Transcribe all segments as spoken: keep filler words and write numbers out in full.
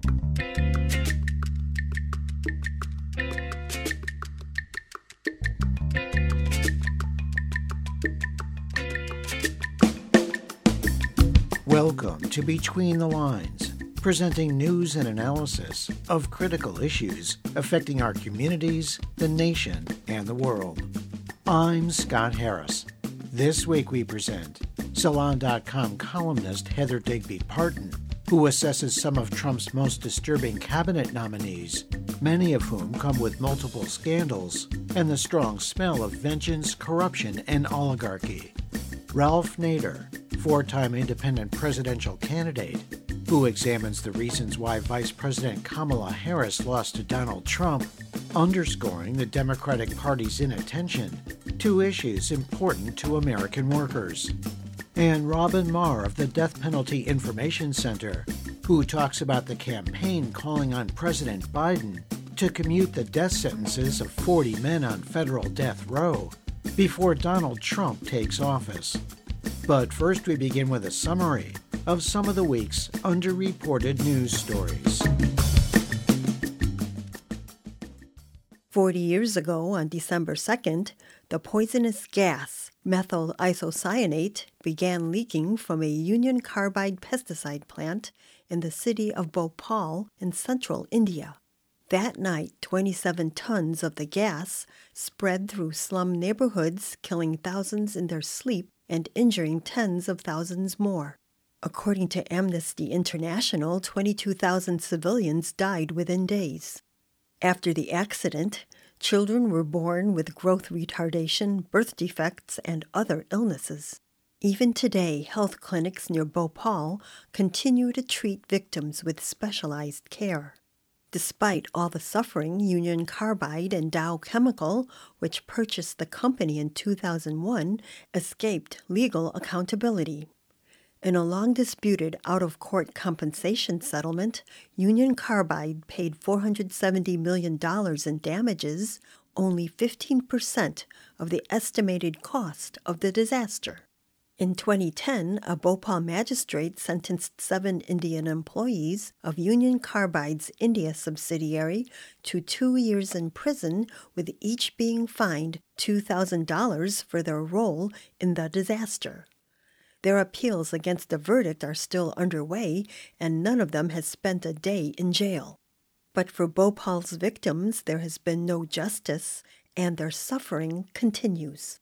Welcome to Between the Lines, presenting news and analysis of critical issues affecting our communities, the nation, and the world. I'm Scott Harris. This week we present Salon dot com columnist Heather Digby Parton, who assesses some of Trump's most disturbing cabinet nominees, many of whom come with multiple scandals and the strong smell of vengeance, corruption, and oligarchy. Ralph Nader, four-time independent presidential candidate, who examines the reasons why Vice President Kamala Harris lost to Donald Trump, underscoring the Democratic Party's inattention to issues important to American workers. And Robin Marr of the Death Penalty Information Center, who talks about the campaign calling on President Biden to commute the death sentences of forty men on federal death row before Donald Trump takes office. But first we begin with a summary of some of the week's underreported news stories. Forty years ago, on December second, the poisonous gas, methyl isocyanate, began leaking from a Union Carbide pesticide plant in the city of Bhopal in central India. That night, twenty-seven tons of the gas spread through slum neighborhoods, killing thousands in their sleep and injuring tens of thousands more. According to Amnesty International, twenty-two thousand civilians died within days. After the accident, children were born with growth retardation, birth defects, and other illnesses. Even today, health clinics near Bhopal continue to treat victims with specialized care. Despite all the suffering, Union Carbide and Dow Chemical, which purchased the company in two thousand one, escaped legal accountability. In a long-disputed out-of-court compensation settlement, Union Carbide paid four hundred seventy million dollars in damages, only fifteen percent of the estimated cost of the disaster. In twenty ten, a Bhopal magistrate sentenced seven Indian employees of Union Carbide's India subsidiary to two years in prison, with each being fined two thousand dollars for their role in the disaster. Their appeals against the verdict are still underway, and none of them has spent a day in jail. But for Bhopal's victims, there has been no justice, and their suffering continues.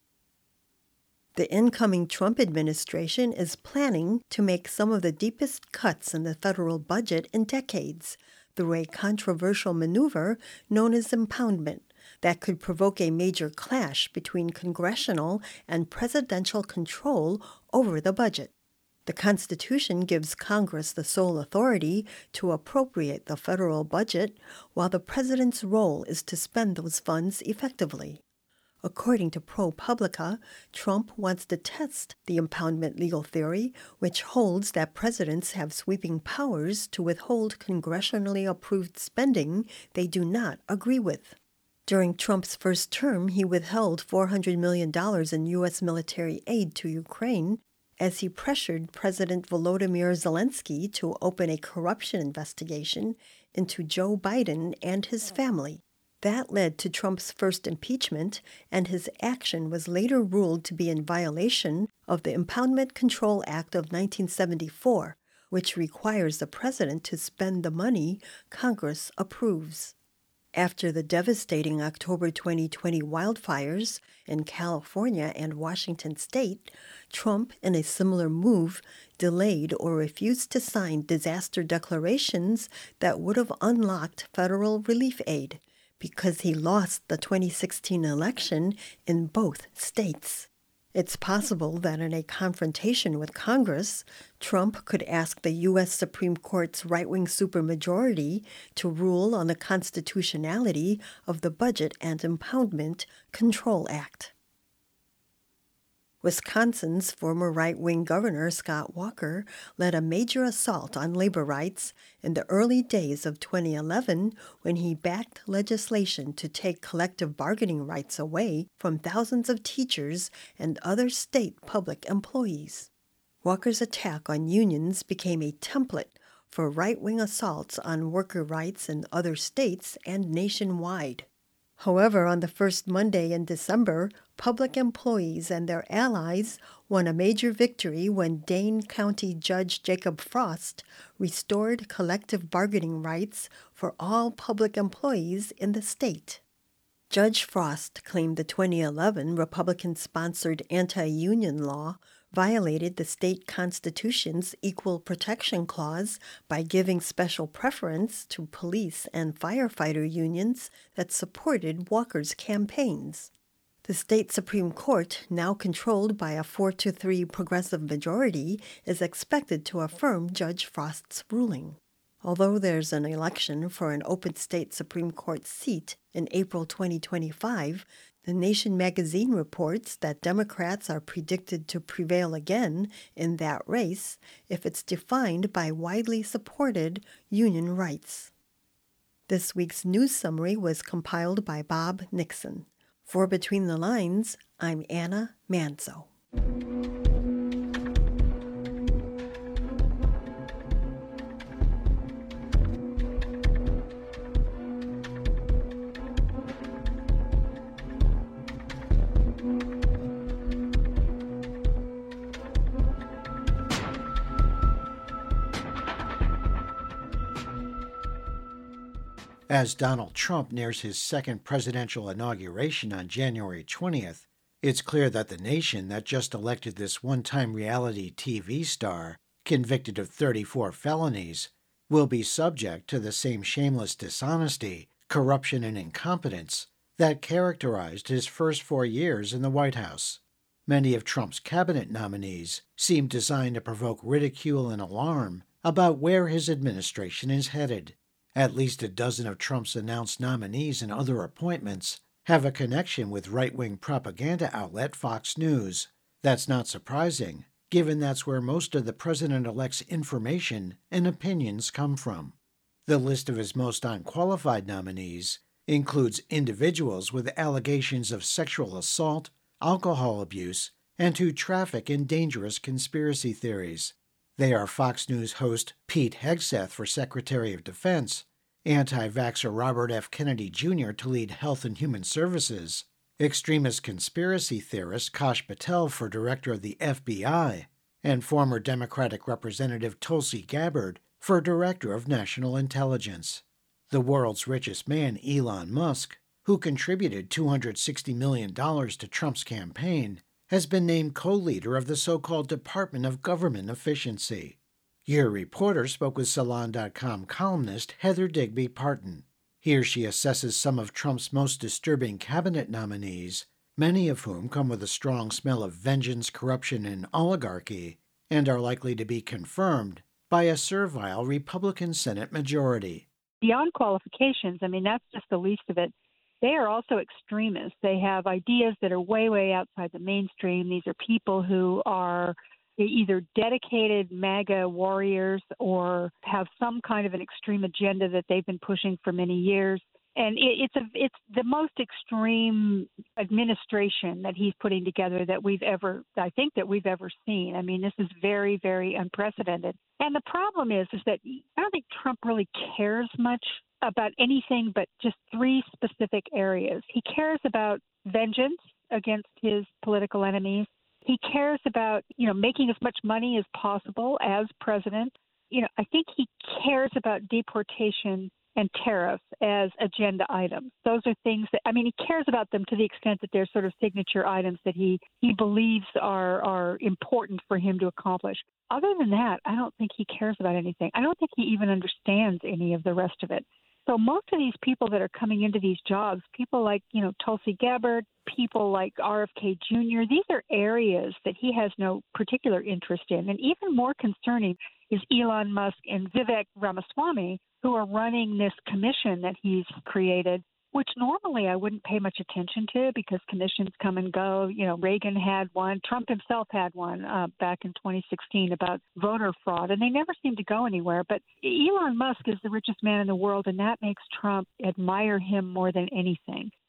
The incoming Trump administration is planning to make some of the deepest cuts in the federal budget in decades through a controversial maneuver known as impoundment that could provoke a major clash between congressional and presidential control over the budget. The Constitution gives Congress the sole authority to appropriate the federal budget, while the president's role is to spend those funds effectively. According to ProPublica, Trump wants to test the impoundment legal theory, which holds that presidents have sweeping powers to withhold congressionally approved spending they do not agree with. During Trump's first term, he withheld four hundred million dollars in U S military aid to Ukraine as he pressured President Volodymyr Zelensky to open a corruption investigation into Joe Biden and his family. That led to Trump's first impeachment, and his action was later ruled to be in violation of the Impoundment Control Act of nineteen seventy-four, which requires the president to spend the money Congress approves. After the devastating October twenty twenty wildfires in California and Washington state, Trump, in a similar move, delayed or refused to sign disaster declarations that would have unlocked federal relief aid, because he lost the twenty sixteen election in both states. It's possible that in a confrontation with Congress, Trump could ask the U S Supreme Court's right-wing supermajority to rule on the constitutionality of the Budget and Impoundment Control Act. Wisconsin's former right-wing governor, Scott Walker, led a major assault on labor rights in the early days of twenty eleven when he backed legislation to take collective bargaining rights away from thousands of teachers and other state public employees. Walker's attack on unions became a template for right-wing assaults on worker rights in other states and nationwide. However, on the first Monday in December, public employees and their allies won a major victory when Dane County Judge Jacob Frost restored collective bargaining rights for all public employees in the state. Judge Frost claimed the twenty eleven Republican-sponsored anti-union law violated the state constitution's Equal Protection Clause by giving special preference to police and firefighter unions that supported Walker's campaigns. The state Supreme Court, now controlled by a four to three progressive majority, is expected to affirm Judge Frost's ruling. Although there's an election for an open state Supreme Court seat in April twenty twenty-five, The Nation magazine reports that Democrats are predicted to prevail again in that race if it's defined by widely supported union rights. This week's news summary was compiled by Bob Nixon. For Between the Lines, I'm Anna Manzo. As Donald Trump nears his second presidential inauguration on January twentieth, it's clear that the nation that just elected this one-time reality T V star, convicted of thirty-four felonies, will be subject to the same shameless dishonesty, corruption, and incompetence that characterized his first four years in the White House. Many of Trump's cabinet nominees seem designed to provoke ridicule and alarm about where his administration is headed. At least a dozen of Trump's announced nominees and other appointments have a connection with right-wing propaganda outlet Fox News. That's not surprising, given that's where most of the president-elect's information and opinions come from. The list of his most unqualified nominees includes individuals with allegations of sexual assault, alcohol abuse, and who traffic in dangerous conspiracy theories. They are Fox News host Pete Hegseth for Secretary of Defense, anti-vaxxer Robert F. Kennedy Junior to lead Health and Human Services, extremist conspiracy theorist Kash Patel for Director of the F B I, and former Democratic Representative Tulsi Gabbard for Director of National Intelligence. The world's richest man, Elon Musk, who contributed two hundred sixty million dollars to Trump's campaign, has been named co-leader of the so-called Department of Government Efficiency. Your reporter spoke with Salon dot com columnist Heather Digby Parton. Here she assesses some of Trump's most disturbing cabinet nominees, many of whom come with a strong smell of vengeance, corruption, and oligarchy, and are likely to be confirmed by a servile Republican Senate majority. Beyond qualifications, I mean, that's just the least of it. They are also extremists. They have ideas that are way, way outside the mainstream. These are people who are either dedicated MAGA warriors or have some kind of an extreme agenda that they've been pushing for many years. And it, it's a, it's the most extreme administration that he's putting together that we've ever, I think that we've ever seen. I mean, this is very, very unprecedented. And the problem is, is that I don't think Trump really cares much about anything but just three specific areas. He cares about vengeance against his political enemies. He cares about, you know, making as much money as possible as president. You know, I think he cares about deportation and tariffs as agenda items. Those are things that, I mean, he cares about them to the extent that they're sort of signature items that he, he believes are, are important for him to accomplish. Other than that, I don't think he cares about anything. I don't think he even understands any of the rest of it. So most of these people that are coming into these jobs, people like, you know, Tulsi Gabbard, people like R F K Junior, these are areas that he has no particular interest in. And even more concerning is Elon Musk and Vivek Ramaswamy, who are running this commission that he's created, which normally I wouldn't pay much attention to because commissions come and go. You know, Reagan had one. Trump himself had one uh, back in twenty sixteen about voter fraud, and they never seem to go anywhere. But Elon Musk is the richest man in the world, and that makes Trump admire him more than anything.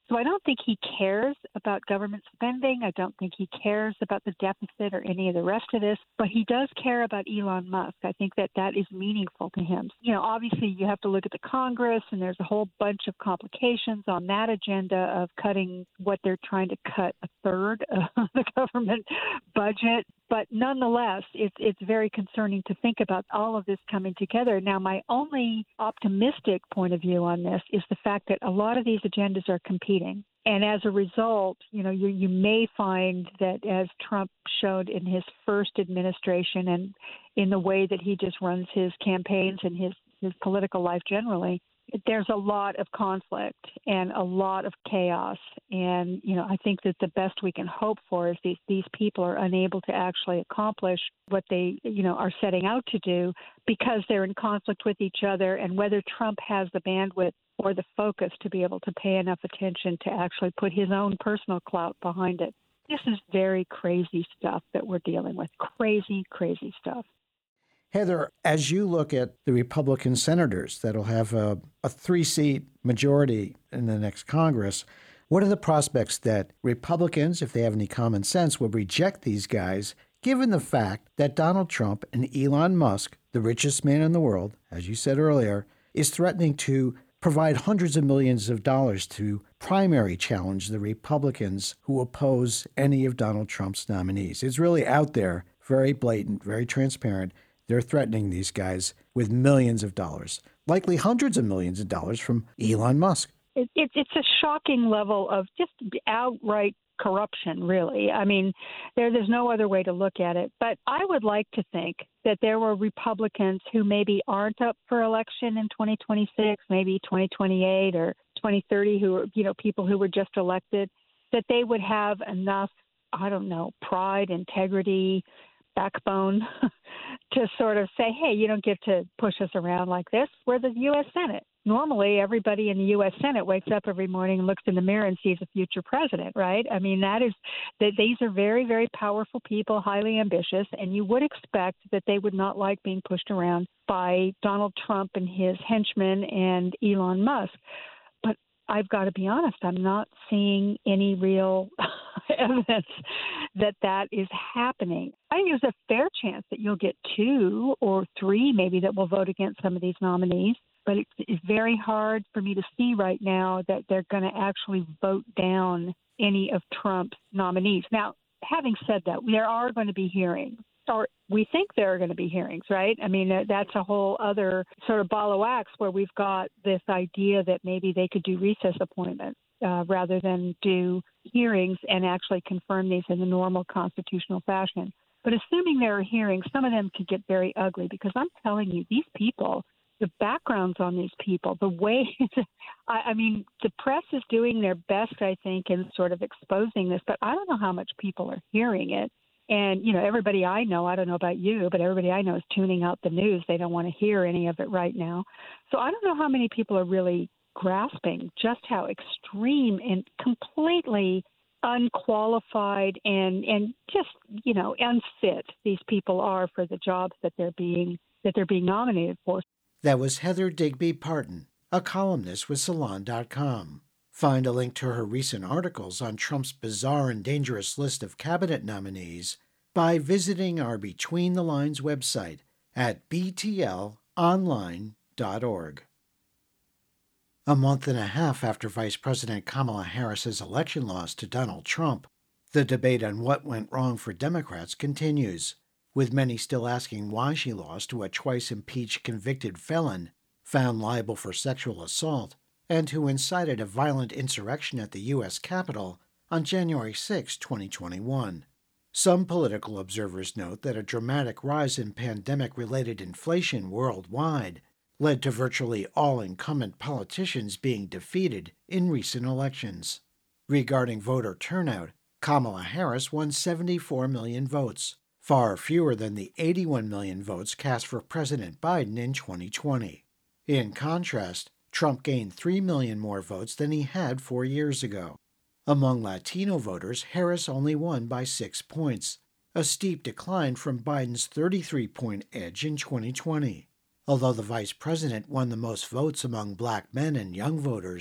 So I don't think he cares about government spending. I don't think he cares about the deficit or any of the rest of this, but he does care about Elon Musk. I think that that is meaningful to him. You know, obviously you have to look at the Congress, and there's a whole bunch of complications on that agenda of cutting what they're trying to cut a third of the government budget. But nonetheless, it's it's very concerning to think about all of this coming together. Now, my only optimistic point of view on this is the fact that a lot of these agendas are competing. And as a result, you know, you, you may find that, as Trump showed in his first administration and in the way that he just runs his campaigns and his, his political life generally, there's a lot of conflict and a lot of chaos. And, you know, I think that the best we can hope for is these, these people are unable to actually accomplish what they, you know, are setting out to do because they're in conflict with each other, and whether Trump has the bandwidth or the focus to be able to pay enough attention to actually put his own personal clout behind it. This is very crazy stuff that we're dealing with. Crazy, crazy stuff. Heather, as you look at the Republican senators that'll have a, a three-seat majority in the next Congress, what are the prospects that Republicans, if they have any common sense, will reject these guys, given the fact that Donald Trump and Elon Musk, the richest man in the world, as you said earlier, is threatening to provide hundreds of millions of dollars to primary challenge the Republicans who oppose any of Donald Trump's nominees? It's really out there, very blatant, very transparent. They're threatening these guys with millions of dollars, likely hundreds of millions of dollars from Elon Musk. It, it, it's a shocking level of just outright corruption, really. I mean, there, there's no other way to look at it. But I would like to think that there were Republicans who maybe aren't up for election in twenty twenty-six, maybe twenty twenty-eight or twenty thirty, who are, you know, people who were just elected, that they would have enough, I don't know, pride, integrity, backbone to sort of say, hey, you don't get to push us around like this. We're the U S Senate. Normally, everybody in the U S Senate wakes up every morning and looks in the mirror and sees a future president, right? I mean, that is that these are very, very powerful people, highly ambitious, and you would expect that they would not like being pushed around by Donald Trump and his henchmen and Elon Musk. But I've got to be honest, I'm not seeing any real evidence that that is happening. I think there's a fair chance that you'll get two or three maybe that will vote against some of these nominees, but it's, it's very hard for me to see right now that they're going to actually vote down any of Trump's nominees. Now, having said that, there are going to be hearings, or we think there are going to be hearings, right? I mean, that's a whole other sort of ball of wax where we've got this idea that maybe they could do recess appointments uh, rather than do hearings and actually confirm these in the normal constitutional fashion. But assuming there are hearings, some of them could get very ugly, because I'm telling you, these people, the backgrounds on these people, the way, I, I mean, the press is doing their best, I think, in sort of exposing this, but I don't know how much people are hearing it. And, you know, everybody I know, I don't know about you, but everybody I know is tuning out the news. They don't want to hear any of it right now. So I don't know how many people are really grasping just how extreme and completely unqualified and, and just, you know, unfit these people are for the jobs that they're being that they're being nominated for. That was Heather Digby Parton, a columnist with Salon dot com. Find a link to her recent articles on Trump's bizarre and dangerous list of cabinet nominees by visiting our Between the Lines website at b t l online dot org. A month and a half after Vice President Kamala Harris's election loss to Donald Trump, the debate on what went wrong for Democrats continues, with many still asking why she lost to a twice-impeached convicted felon found liable for sexual assault and who incited a violent insurrection at the U S Capitol on January sixth, twenty twenty-one. Some political observers note that a dramatic rise in pandemic-related inflation worldwide led to virtually all incumbent politicians being defeated in recent elections. Regarding voter turnout, Kamala Harris won seventy-four million votes, far fewer than the eighty-one million votes cast for President Biden in twenty twenty. In contrast, Trump gained three million more votes than he had four years ago. Among Latino voters, Harris only won by six points, a steep decline from Biden's thirty-three point edge in twenty twenty. Although the vice president won the most votes among black men and young voters,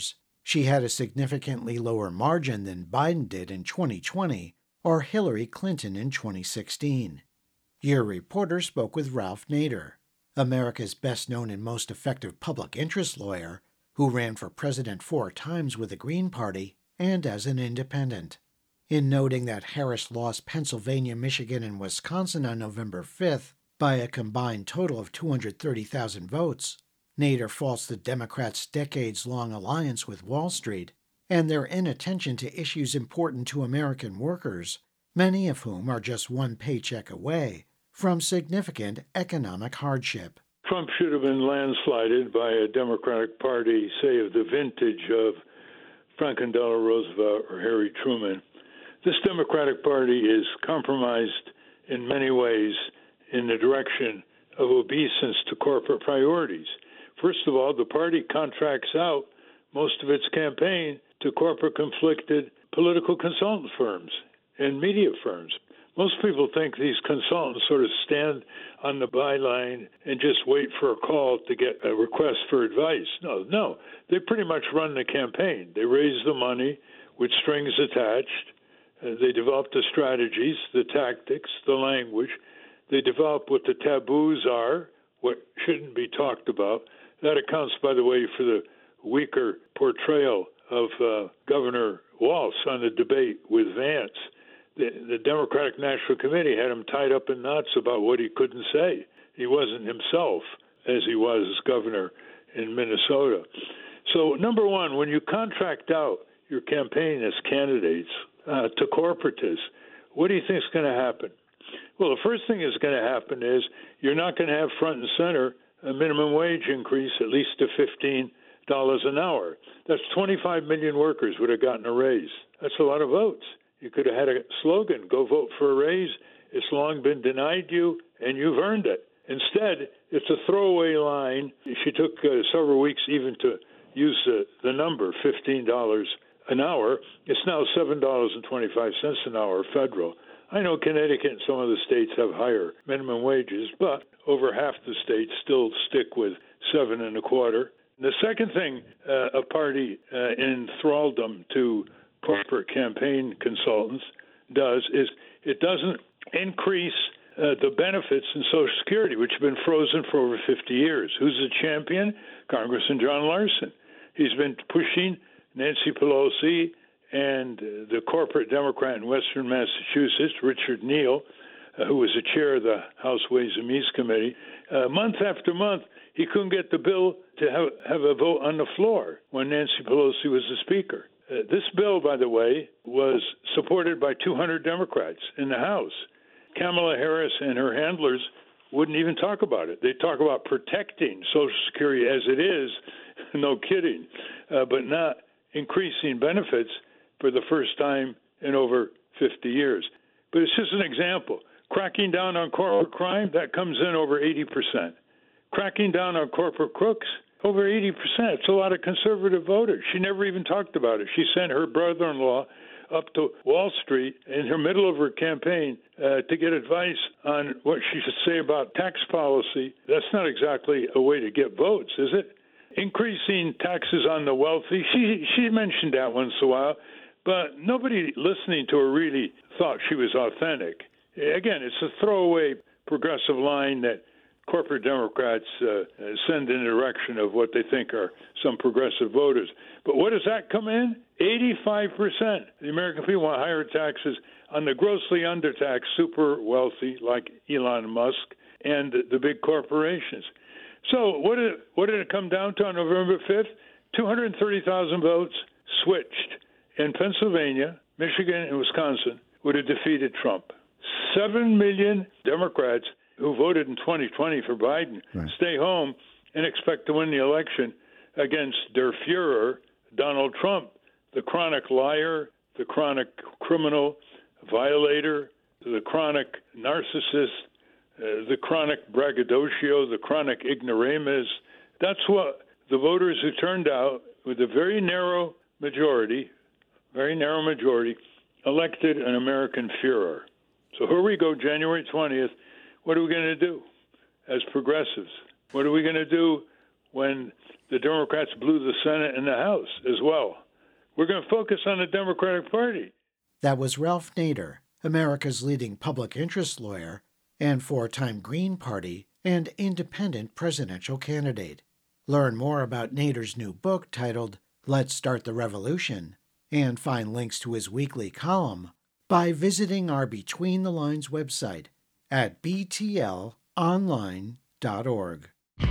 She had a significantly lower margin than Biden did in twenty twenty or Hillary Clinton in twenty sixteen. Your reporter spoke with Ralph Nader, America's best-known and most effective public interest lawyer, who ran for president four times with the Green Party and as an independent. In noting that Harris lost Pennsylvania, Michigan, and Wisconsin on November fifth by a combined total of two hundred thirty thousand votes, Nader faults the Democrats' decades-long alliance with Wall Street and their inattention to issues important to American workers, many of whom are just one paycheck away from significant economic hardship. Trump should have been landslided by a Democratic Party, say, of the vintage of Franklin Delano Roosevelt or Harry Truman. This Democratic Party is compromised in many ways in the direction of obeisance to corporate priorities. First of all, the party contracts out most of its campaign to corporate conflicted political consultant firms and media firms. Most people think these consultants sort of stand on the byline and just wait for a call to get a request for advice. No, no. They pretty much run the campaign. They raise the money with strings attached. Uh, they develop the strategies, the tactics, the language. They develop what the taboos are, what shouldn't be talked about. That accounts, by the way, for the weaker portrayal of uh, Governor Walz on the debate with Vance. The, the Democratic National Committee had him tied up in knots about what he couldn't say. He wasn't himself as he was as governor in Minnesota. So, number one, when you contract out your campaign as candidates uh, to corporatists, what do you think is going to happen? Well, the first thing that's going to happen is you're not going to have front and center a minimum wage increase at least to fifteen dollars an hour. That's twenty-five million workers would have gotten a raise. That's a lot of votes. You could have had a slogan, go vote for a raise. It's long been denied you, and you've earned it. Instead, it's a throwaway line. She took uh, several weeks even to use the, the number, fifteen dollars an hour. It's now seven dollars and twenty-five cents an hour federal. I know Connecticut and some of the states have higher minimum wages, but over half the states still stick with seven and a quarter. The second thing, uh, a party uh, in thraldom to corporate campaign consultants does is it doesn't increase uh, the benefits in Social Security, which have been frozen for over fifty years. Who's the champion? Congressman John Larson. He's been pushing Nancy Pelosi and uh, the corporate Democrat in Western Massachusetts, Richard Neal, uh, who was the chair of the House Ways and Means Committee. Uh, month after month, he couldn't get the bill to have, have a vote on the floor when Nancy Pelosi was the speaker. Uh, this bill, by the way, was supported by two hundred Democrats in the House. Kamala Harris and her handlers wouldn't even talk about it. They talk about protecting Social Security as it is, no kidding, uh, but not increasing benefits for the first time in over fifty years. But it's just an example. Cracking down on corporate crime, that comes in over eighty percent. Cracking down on corporate crooks, over eighty percent. It's a lot of conservative voters. She never even talked about it. She sent her brother-in-law up to Wall Street in the middle of her campaign uh, to get advice on what she should say about tax policy. That's not exactly a way to get votes, is it? Increasing taxes on the wealthy, she she mentioned that once in a while, but nobody listening to her really thought she was authentic. Again, it's a throwaway progressive line that corporate Democrats uh, send in the direction of what they think are some progressive voters. But what does that come in? eighty-five percent. The American people want higher taxes on the grossly undertaxed super wealthy like Elon Musk and the big corporations. So what did, it, what did it come down to on November fifth? two hundred thirty thousand votes switched in Pennsylvania, Michigan, and Wisconsin would have defeated Trump. Seven million Democrats who voted in twenty twenty for Biden right. stay home and expect to win the election against der Fuhrer, Donald Trump, the chronic liar, the chronic criminal violator, the chronic narcissist, uh, the chronic braggadocio, the chronic ignoramus. That's what the voters who turned out with a very narrow majority, very narrow majority, elected an American Führer. So here we go, January twentieth. What are we going to do as progressives? What are we going to do when the Democrats blew the Senate and the House as well. We're going to focus on the Democratic Party. That was Ralph Nader, America's leading public interest lawyer and four-time Green Party and independent presidential candidate. Learn more about Nader's new book titled Let's Start the Revolution and find links to his weekly column by visiting our Between the Lines website at b t l online dot org.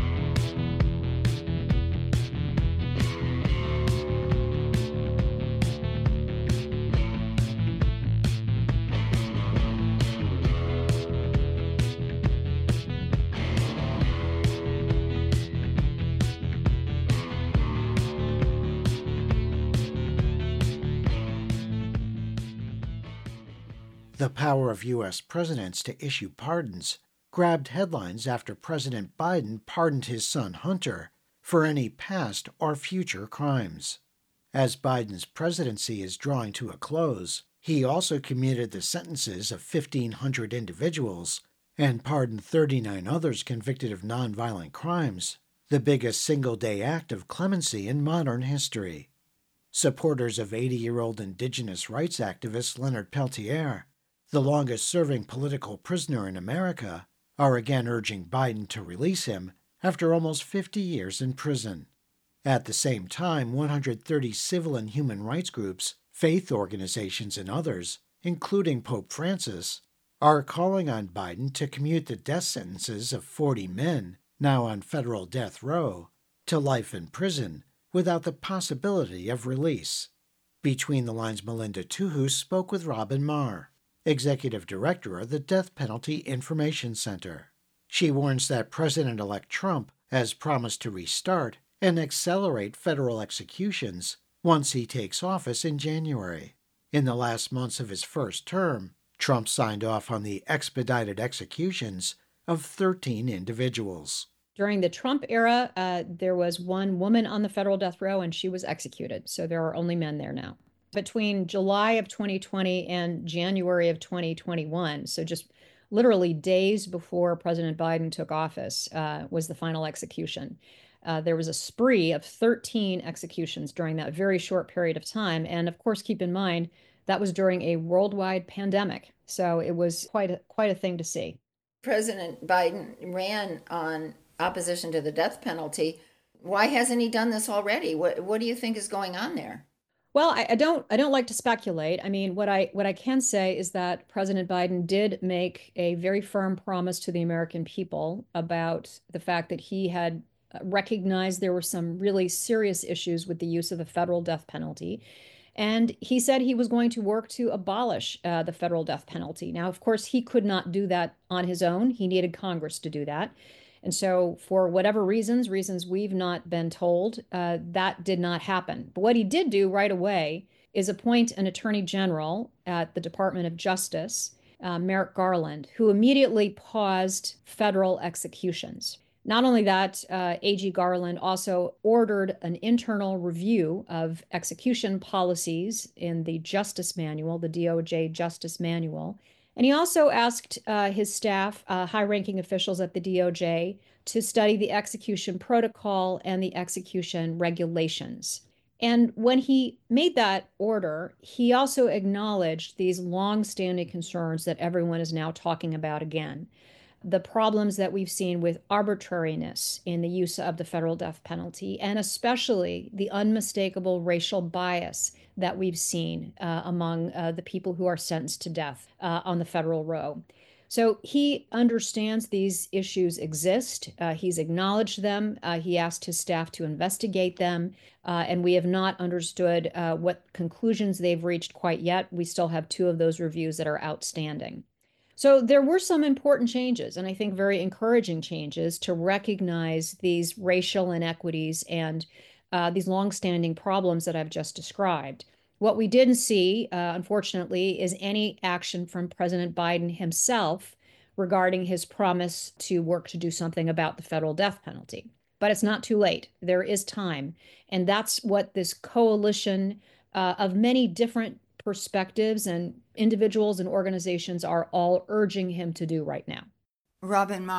The power of U S presidents to issue pardons grabbed headlines after President Biden pardoned his son Hunter for any past or future crimes. As Biden's presidency is drawing to a close, he also commuted the sentences of fifteen hundred individuals and pardoned thirty-nine others convicted of nonviolent crimes, the biggest single-day act of clemency in modern history. Supporters of eighty-year-old indigenous rights activist Leonard Peltier, the longest-serving political prisoner in America, are again urging Biden to release him after almost fifty years in prison. At the same time, one hundred thirty civil and human rights groups, faith organizations, and others, including Pope Francis, are calling on Biden to commute the death sentences of forty men, now on federal death row, to life in prison without the possibility of release. Between the Lines' Melinda Tuhus spoke with Robin Marr, Executive Director of the Death Penalty Information Center. She warns that President-elect Trump has promised to restart and accelerate federal executions once he takes office in January. In the last months of his first term, Trump signed off on the expedited executions of thirteen individuals. During the Trump era, uh, there was one woman on the federal death row, and she was executed. So there are only men there now. Between July of twenty twenty and January of twenty twenty-one, so just literally days before President Biden took office, uh, was the final execution. Uh, there was a spree of thirteen executions during that very short period of time. And of course, keep in mind, that was during a worldwide pandemic. So it was quite a, quite a thing to see. President Biden ran on opposition to the death penalty. Why hasn't he done this already? What, what do you think is going on there? Well, I, I don't I don't like to speculate. I mean, what I what I can say is that President Biden did make a very firm promise to the American people about the fact that he had recognized there were some really serious issues with the use of the federal death penalty. And he said he was going to work to abolish uh, the federal death penalty. Now, of course, he could not do that on his own. He needed Congress to do that. And so for whatever reasons, reasons we've not been told, uh, that did not happen. But what he did do right away is appoint an attorney general at the Department of Justice, uh, Merrick Garland, who immediately paused federal executions. Not only that, uh, A G Garland also ordered an internal review of execution policies in the Justice Manual, the D O J Justice Manual. And he also asked uh, his staff, uh, high-ranking officials at the D O J, to study the execution protocol and the execution regulations. And when he made that order, he also acknowledged these long-standing concerns that everyone is now talking about again. The problems that we've seen with arbitrariness in the use of the federal death penalty, and especially the unmistakable racial bias that we've seen uh, among uh, the people who are sentenced to death uh, on the federal row. So he understands these issues exist. Uh, he's acknowledged them. Uh, he asked his staff to investigate them. Uh, and we have not understood uh, what conclusions they've reached quite yet. We still have two of those reviews that are outstanding. So there were some important changes, and I think very encouraging changes, to recognize these racial inequities and uh, these longstanding problems that I've just described. What we didn't see, uh, unfortunately, is any action from President Biden himself regarding his promise to work to do something about the federal death penalty. But it's not too late. There is time. And that's what this coalition uh, of many different perspectives and individuals and organizations are all urging him to do right now. Robin Marr,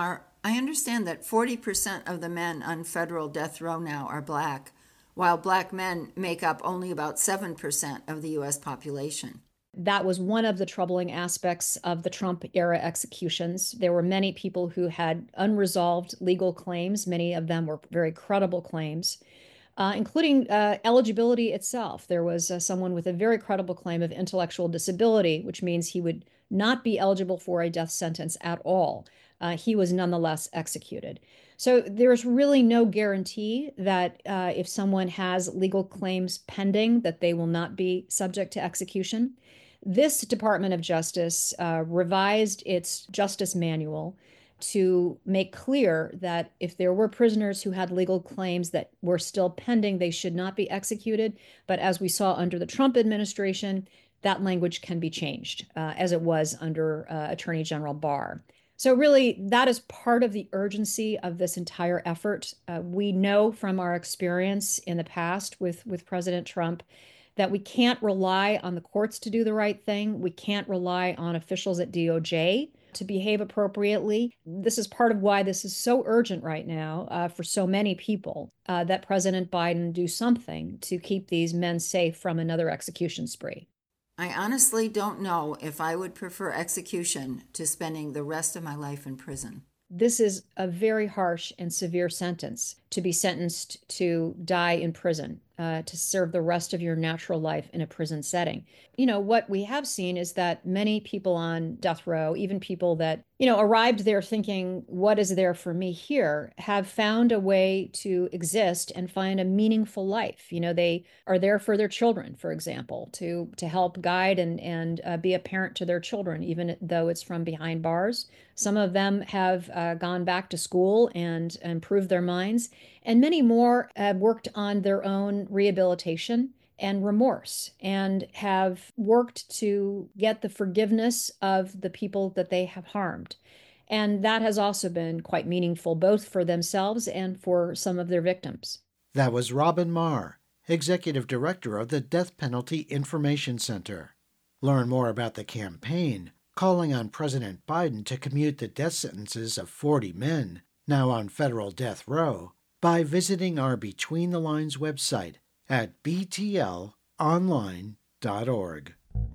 I understand that forty percent of the men on federal death row now are black, while black men make up only about seven percent of the U S population. That was one of the troubling aspects of the Trump-era executions. There were many people who had unresolved legal claims. Many of them were very credible claims, uh, including uh, eligibility itself. There was uh, someone with a very credible claim of intellectual disability, which means he would not be eligible for a death sentence at all. Uh, he was nonetheless executed. So there's really no guarantee that uh, if someone has legal claims pending, that they will not be subject to execution. This Department of Justice uh, revised its justice manual to make clear that if there were prisoners who had legal claims that were still pending, they should not be executed. But as we saw under the Trump administration, that language can be changed, uh, as it was under uh, Attorney General Barr. So really, that is part of the urgency of this entire effort. Uh, we know from our experience in the past with, with President Trump that we can't rely on the courts to do the right thing. We can't rely on officials at D O J to behave appropriately. This is part of why this is so urgent right now uh, for so many people, uh, that President Biden do something to keep these men safe from another execution spree. I honestly don't know if I would prefer execution to spending the rest of my life in prison. This is a very harsh and severe sentence, to be sentenced to die in prison, uh, to serve the rest of your natural life in a prison setting. You know, what we have seen is that many people on death row, even people that, you know, arrived there thinking, what is there for me here, have found a way to exist and find a meaningful life. You know, they are there for their children, for example, to, to help guide and, and uh, be a parent to their children, even though it's from behind bars. Some of them have uh, gone back to school and improved their minds, and many more have worked on their own rehabilitation and remorse and have worked to get the forgiveness of the people that they have harmed. And that has also been quite meaningful, both for themselves and for some of their victims. That was Robin Marr, Executive Director of the Death Penalty Information Center. Learn more about the campaign calling on President Biden to commute the death sentences of forty men now on federal death row by visiting our Between the Lines website at b t l online dot org.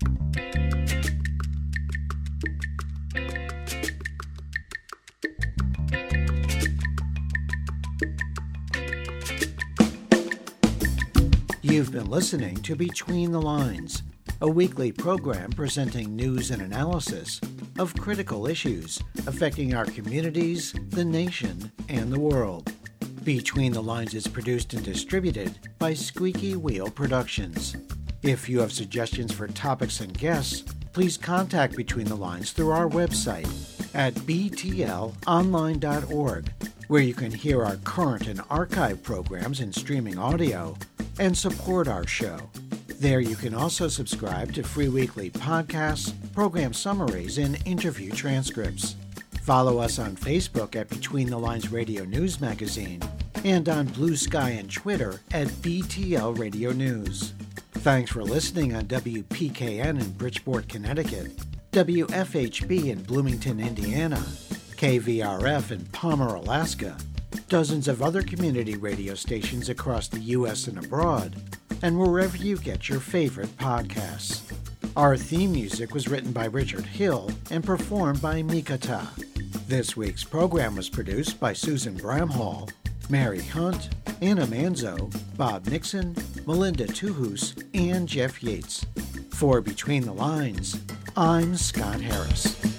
You've been listening to Between the Lines, a weekly program presenting news and analysis of critical issues affecting our communities, the nation, and the world. Between the Lines is produced and distributed by Squeaky Wheel Productions. If you have suggestions for topics and guests, please contact Between the Lines through our website at b t l online dot org, where you can hear our current and archive programs in streaming audio and support our show. There you can also subscribe to free weekly podcasts, program summaries, and interview transcripts. Follow us on Facebook at Between the Lines Radio News Magazine and on Blue Sky and Twitter at B T L Radio News. Thanks for listening on W P K N in Bridgeport, Connecticut, W F H B in Bloomington, Indiana, K V R F in Palmer, Alaska, dozens of other community radio stations across the U S and abroad, and wherever you get your favorite podcasts. Our theme music was written by Richard Hill and performed by Mikata. This week's program was produced by Susan Bramhall, Mary Hunt, Anna Manzo, Bob Nixon, Melinda Tuhus, and Jeff Yates. For Between the Lines, I'm Scott Harris.